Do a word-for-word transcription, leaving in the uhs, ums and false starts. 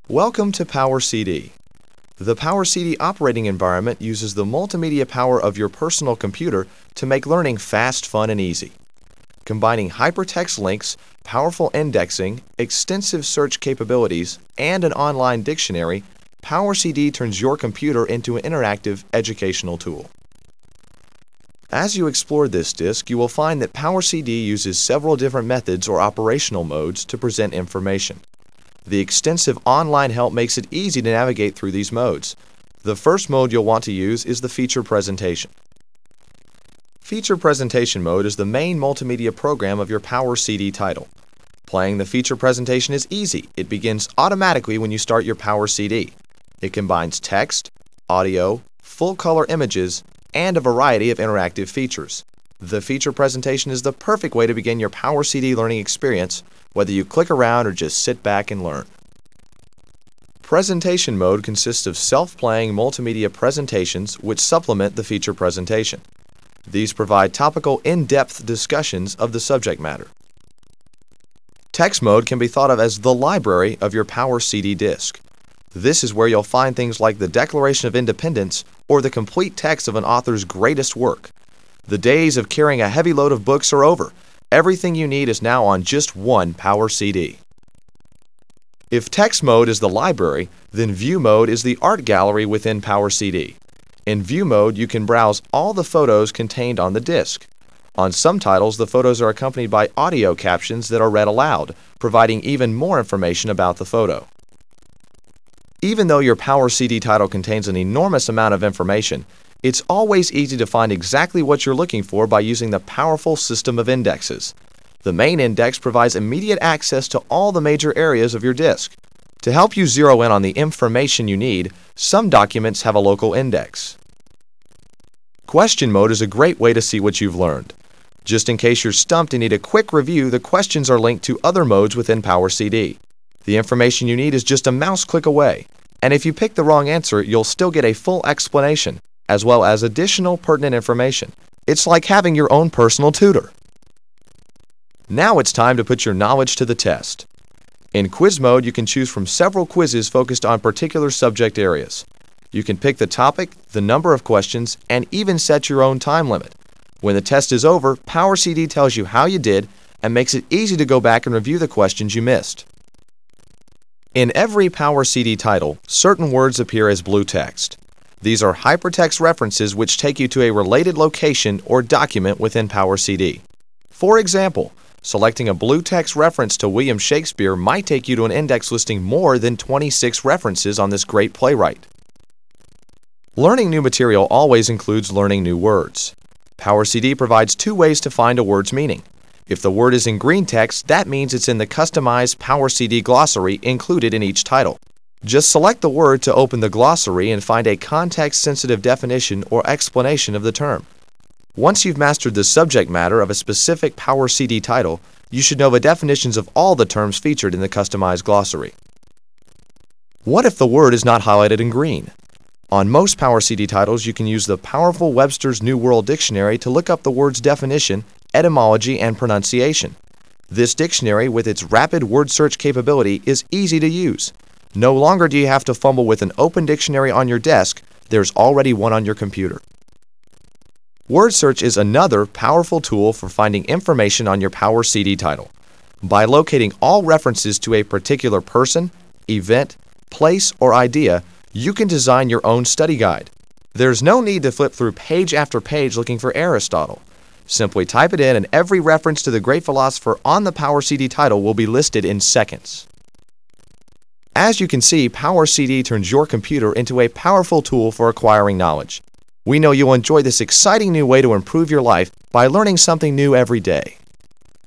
Welcome to PowerCD. The PowerCD operating environment uses the multimedia power of your personal computer to make learning fast, fun, and easy. Combining hypertext links, powerful indexing, extensive search capabilities, and an online dictionary, PowerCD turns your computer into an interactive educational tool. As you explore this disk, you will find that PowerCD uses several different methods or operational modes to present information. The extensive online help makes it easy to navigate through these modes. The first mode you'll want to use is the Feature Presentation. Feature Presentation mode is the main multimedia program of your PowerCD title. Playing the feature presentation is easy. It begins automatically when you start your PowerCD. It combines text, audio, full-color images, and a variety of interactive features. The feature presentation is the perfect way to begin your PowerCD learning experience, whether you click around or just sit back and learn. Presentation mode consists of self-playing multimedia presentations which supplement the feature presentation. These provide topical, in-depth discussions of the subject matter. Text mode can be thought of as the library of your PowerCD disk. This is where you'll find things like the Declaration of Independence or the complete text of an author's greatest work. The days of carrying a heavy load of books are over. Everything you need is now on just one PowerCD. If text mode is the library, then view mode is the art gallery within PowerCD. In view mode, you can browse all the photos contained on the disk. On some titles, the photos are accompanied by audio captions that are read aloud, providing even more information about the photo. Even though your PowerCD title contains an enormous amount of information, it's always easy to find exactly what you're looking for by using the powerful system of indexes. The main index provides immediate access to all the major areas of your disk. To help you zero in on the information you need, some documents have a local index. Question mode is a great way to see what you've learned. Just in case you're stumped and need a quick review, the questions are linked to other modes within PowerCD. The information you need is just a mouse click away, and if you pick the wrong answer, you'll still get a full explanation, as well as additional pertinent information. It's like having your own personal tutor. Now it's time to put your knowledge to the test. In quiz mode, you can choose from several quizzes focused on particular subject areas. You can pick the topic, the number of questions, and even set your own time limit. When the test is over, PowerCD tells you how you did and makes it easy to go back and review the questions you missed. In every PowerCD title, certain words appear as blue text. These are hypertext references which take you to a related location or document within PowerCD. For example, selecting a blue text reference to William Shakespeare might take you to an index listing more than twenty-six references on this great playwright. Learning new material always includes learning new words. PowerCD provides two ways to find a word's meaning. If the word is in green text, that means it's in the customized PowerCD glossary included in each title. Just select the word to open the glossary and find a context-sensitive definition or explanation of the term. Once you've mastered the subject matter of a specific PowerCD title, you should know the definitions of all the terms featured in the customized glossary. What if the word is not highlighted in green? On most PowerCD titles, you can use the powerful Webster's New World Dictionary to look up the word's definition, etymology, and pronunciation. This dictionary, with its rapid word search capability, is easy to use. No longer do you have to fumble with an open dictionary on your desk, there's already one on your computer. Word search is another powerful tool for finding information on your PowerCD title. By locating all references to a particular person, event, place, or idea, you can design your own study guide. There's no need to flip through page after page looking for Aristotle. Simply type it in and every reference to the great philosopher on the PowerCD title will be listed in seconds. As you can see, PowerCD turns your computer into a powerful tool for acquiring knowledge. We know you'll enjoy this exciting new way to improve your life by learning something new every day.